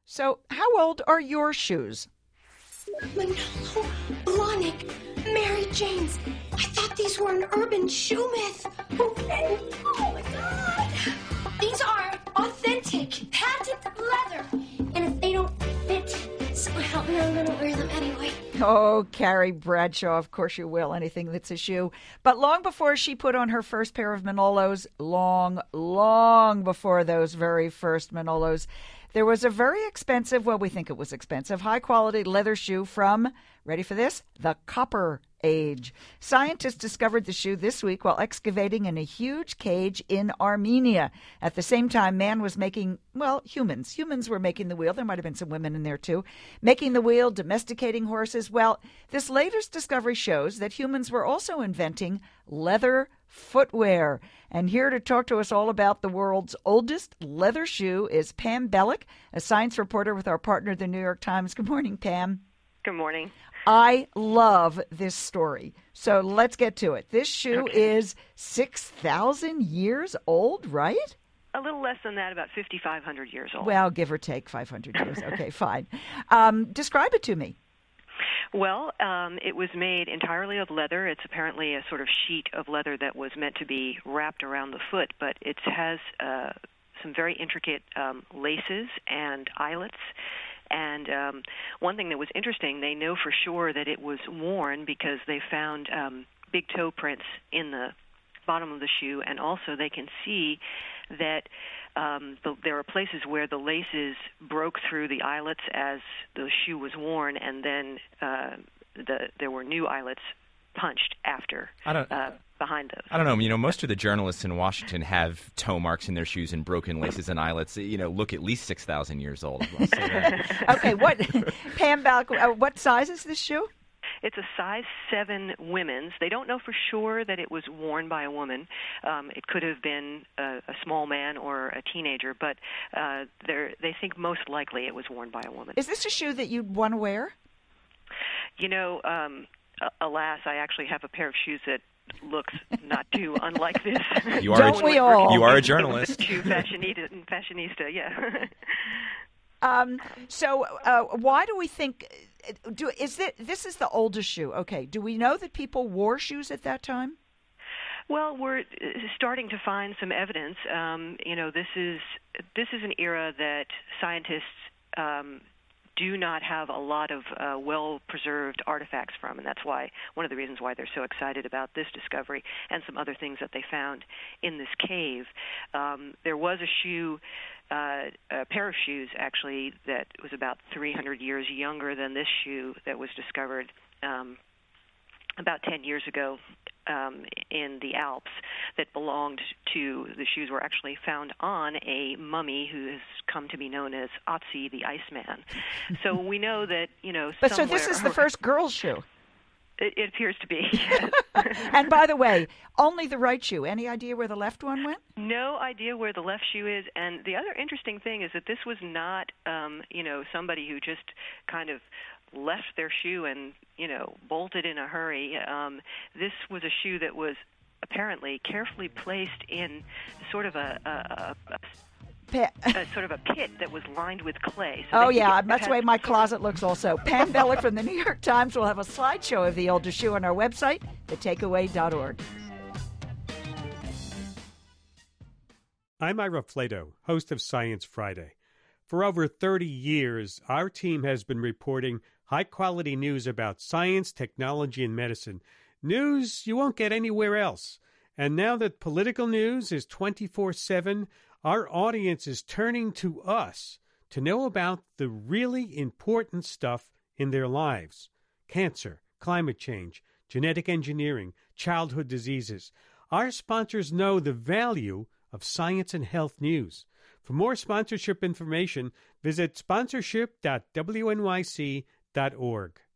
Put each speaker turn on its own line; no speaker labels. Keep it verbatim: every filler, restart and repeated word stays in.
So how old are your shoes?
Manolo, Blahnik, Mary Jane's. I thought these were an urban shoe myth. Okay. Oh, my God. These are authentic, patent leather. And if they don't fit, so help me, I'm going to wear them anyway.
Oh, Carrie Bradshaw, of course you will, anything that's a shoe. But long before she put on her first pair of Manolos, long, long before those very first Manolos, there was a very expensive, well, we think it was expensive, high-quality leather shoe from, ready for this, the Copper Age. Scientists discovered the shoe this week while excavating in a huge cage in Armenia. At the same time, man was making, well, humans. Humans were making the wheel. There might have been some women in there, too. Making the wheel, domesticating horses. Well, this latest discovery shows that humans were also inventing leather footwear. And here to talk to us all about the world's oldest leather shoe is Pam Bellick, a science reporter with our partner, the New York Times. Good morning, Pam.
Good morning.
I love this story. So let's get to it. This shoe
Okay.
is six thousand years old, right?
A little less than that, about fifty-five hundred years old.
Well, give or take five hundred years. Okay, fine. Um, describe it to me.
Well, um, it was made entirely of leather. It's apparently a sort of sheet of leather that was meant to be wrapped around the foot, but it has uh, some very intricate um, laces and eyelets. And um, one thing that was interesting, they know for sure that it was worn because they found um, big toe prints in the bottom of the shoe, and also they can see that um, the, there are places where the laces broke through the eyelets as the shoe was worn, and then uh, the, there were new eyelets punched after
I don't,
uh, behind those.
I don't know. You know, most of the journalists in Washington have toe marks in their shoes and broken laces and eyelets. You know, look at least six thousand years old. I'll say that.
Okay, what, Pam Bellick, uh, what size is this shoe?
It's a size seven women's. They don't know for sure that it was worn by a woman. Um, it could have been a, a small man or a teenager, but uh, they think most likely it was worn by a woman.
Is this a shoe that you'd want to wear?
You know, um, alas, I actually have a pair of shoes that looks not too unlike this.
You are
Don't
a,
we all?
You are a journalist.
Shoe fashionista, fashionista, yeah.
Um, so uh, why do we think, do, is that, this is the oldest shoe, okay. Do we know that people wore shoes at that time?
Well, we're starting to find some evidence. Um, you know, this is this is an era that scientists um, do not have a lot of uh, well-preserved artifacts from, and that's why one of the reasons why they're so excited about this discovery and some other things that they found in this cave. Um, there was a shoe, uh, a pair of shoes actually, that was about three hundred years younger than this shoe that was discovered um, about ten years ago um, in the Alps, that belonged to, the shoes were actually found on a mummy who has come to be known as Otzi the Iceman. So we know that, you know,
But so
somewhere,
this is the first girl's shoe.
It, it appears to be.
And by the way, only the right shoe. Any idea where the left one went?
No idea where the left shoe is. And the other interesting thing is that this was not, um, you know, somebody who just kind of left their shoe and, you know, bolted in a hurry. Um, this was a shoe that was apparently carefully placed in sort of a, a, a, a a sort of a pit that was lined with clay. So
oh, yeah, that's the way my closet looks also. Pam Bellick from the New York Times will have a slideshow of the oldest shoe on our website, the takeaway dot org.
I'm Ira Flato, host of Science Friday. For over thirty years, our team has been reporting high-quality news about science, technology, and medicine. News you won't get anywhere else. And now that political news is twenty-four seven, our audience is turning to us to know about the really important stuff in their lives. Cancer, climate change, genetic engineering, childhood diseases. Our sponsors know the value of science and health news. For more sponsorship information, visit sponsorship dot w n y c dot org.